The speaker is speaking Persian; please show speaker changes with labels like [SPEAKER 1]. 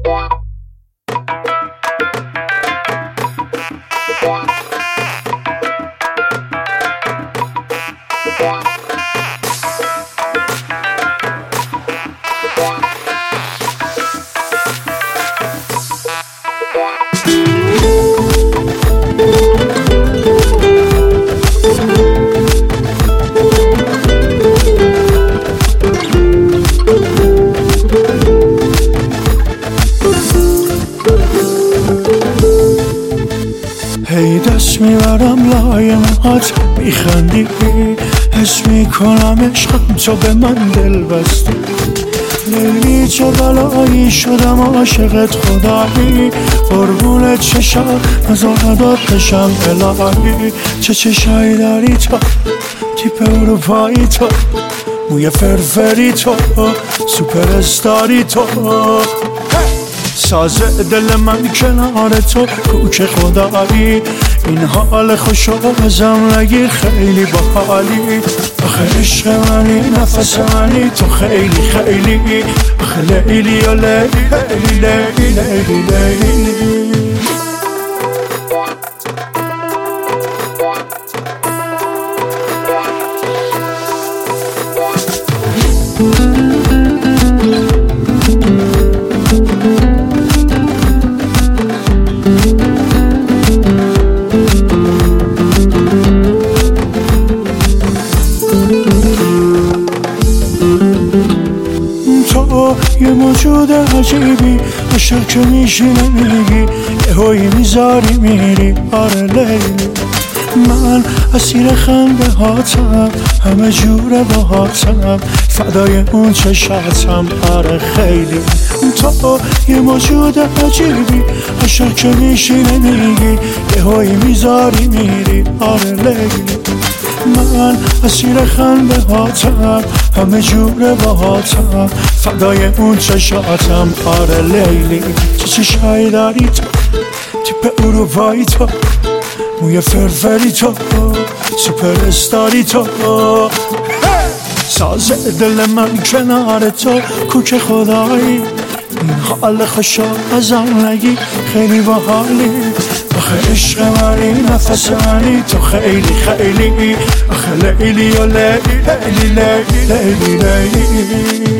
[SPEAKER 1] هی دست میبرم لای موهات میخندی، حس میکنم عشقم تو به من دل بستی. لیلی چه بلایی شدم عاشقت خدایی، قربونت چشم نزار نداد بشم الهی. چه چشایی داری تو، تیپ اروپایی تو، موی فرفری تو، سوپر استاری تو، ساز دل من کنار تو کوچه خدایی. این حال خوشو ازم نگیر خیلی باحالی. آخه عشق منی نفس منی تو خیلی خیلی، آخه لیلی و لیلی لیلی لیلی لیلی. یه موجود عجیبی، عاشق که میشینه میگی یهویی میذاری میری. آره لیلی من اسیر خنده هاتم، همه جوره باهاتم، فدای اون چشاتم. آره خیلی تو یه موجود عجیبی، عاشق که میشینه میگی یهویی میذاری میری. آره لیلی من اسیر خنده هاتم، همه جوره باهاتم، فدای اون چشاتم. آره لیلی چه چشایی داری تو، تیپ اروپایی تو، موی فرفری تو، سوپر استاری تو، ساز دل من کنار تو کوچه خدایی. این حال خوشو ازم نگی خیلی باحالی. آخه عشق منی نفس منی تو خیلی خیلی، آخه لیلی و لیلی لیلی لیلی لیلی.